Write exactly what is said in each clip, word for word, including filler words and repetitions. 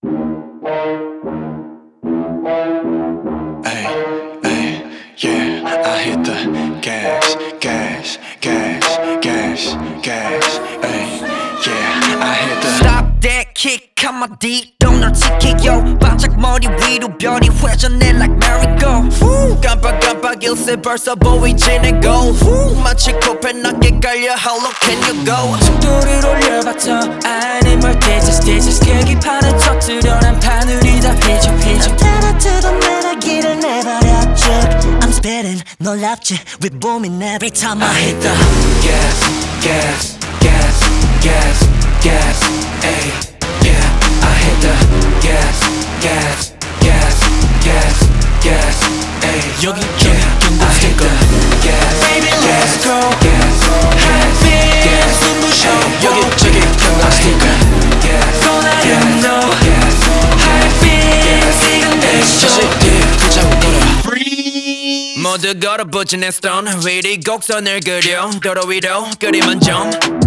Ay, ay, yeah, I hit the gas, gas, gas, gas, gas, ay, yeah, I hit the Stop that kick 한마디로 널 지켜요 반짝 머리 위로 별이 회전해 like merry-go 깜빡깜빡 일세 벌써 보이지 내 goal 마치 코펜하게 깔려 how low can you go 속도를 올려봤자 아니 뭘 뒤져 뒤져 계기판을 터뜨려 난 바늘이 다 휘적 휘적 따라뜨던 매너기를 내버렸죠 I'm spitting 놀랍지 with booming every time I hit the gas, gas, gas, gas, gas, ay, yeah, I hit the gas, gas, gas, gas, gas, ay, 여기 여기 경고 스티커 baby let's go, Hot beat 숨부셔 여기 저기 경고 스티커, Don't let him know Hot beat 지금 내 다시 뒤에 붙잡고 걸어 모두 걸어붙인 내 stone 위리 곡선을 그려 도로 위로 그림은 좀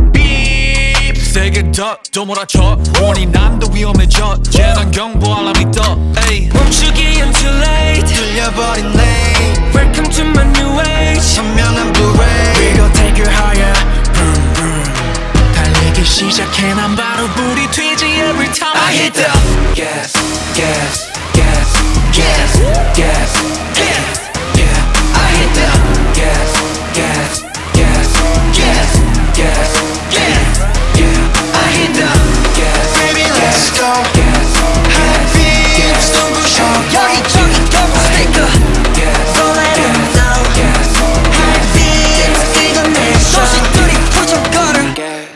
세게 더또 몰아쳐 원이 난도 위험해져 재난 경보 알람이 떠 에이 멈추기엔 too late 뚫려버린 lane Welcome to my new age 선명한 Blu-ray We gon' take you higher Vroom vroom 달리기 시작해 난 바로 불이 튀지 every time I hit the gas, gas, gas, gas, gas, gas, yeah, I hit the gas, gas, gas, gas, gas, gas, yeah, I hit the gas, baby let's go, gas, hot beats 눈부셔 여기저기 경고 스티커, gas, Don't let him gas, know gas, Hot beats 이건 내 다시 show 둘이 부정 걸어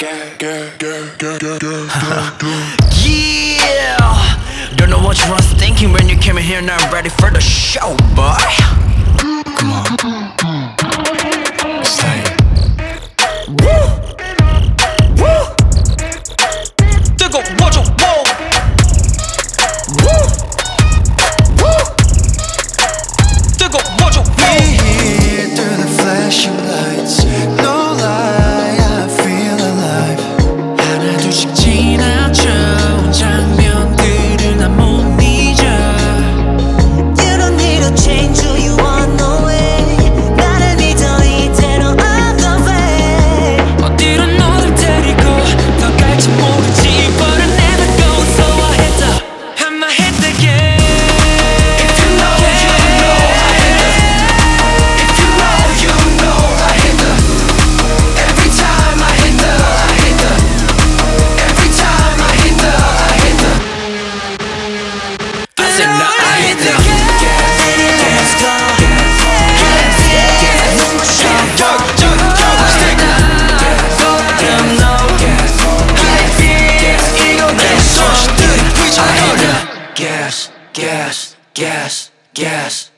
Yeah, don't know what you was thinking when you came in here. Not ready for the show, boy. Come on, stay. Woo, woo. 뜨거워져, whoa. Woo, woo. 뜨거워져, We here through the flashing lights. No lie, I feel alive. 하나 둘씩 지나쳐 장면들을 난 못 잊어 You don't need to change who you are, no way 나를 믿어 이대로 I'm the way 어디로 너를 데리고 더 갈지 모르지 But I never go so I hit the I'ma hit the game If you know, you know I hit the If you know, you know I hit the. Every time I hit the, I hit the. Every time I hit the, I hit the. I said no, I hit the. Baby let's go Hot beats 눈부셔 Jug, jug, jug, stick. Don't let them know Hot beats 이거 내 Dash, 손 dash, I hit the. Gas, gas, gas, gas.